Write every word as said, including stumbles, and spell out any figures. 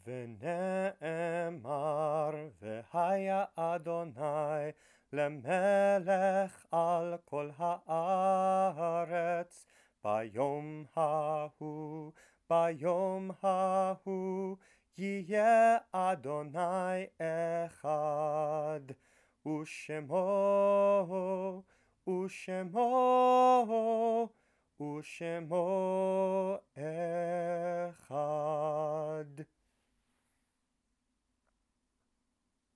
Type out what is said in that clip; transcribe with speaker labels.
Speaker 1: ונאמר והיה אדוני למלך על כל הארץ ביום ההוא, ביום ההוא יהיה אדוני אחד, ושמו, ושמו, ושמו